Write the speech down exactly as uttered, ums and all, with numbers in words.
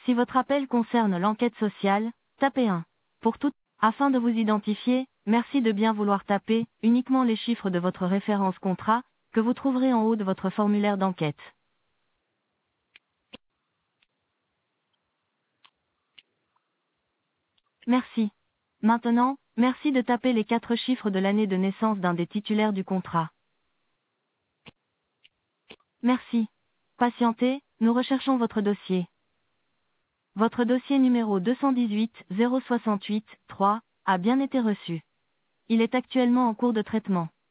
Si votre appel concerne l'enquête sociale, tapez un. Pour tout, afin de vous identifier, merci de bien vouloir taper uniquement les chiffres de votre référence contrat, que vous trouverez en haut de votre formulaire d'enquête. Merci. Maintenant, merci de taper les quatre chiffres de l'année de naissance d'un des titulaires du contrat. Merci. Patientez, nous recherchons votre dossier. Votre dossier numéro deux cent dix-huit zéro soixante-huit trois a bien été reçu. Il est actuellement en cours de traitement.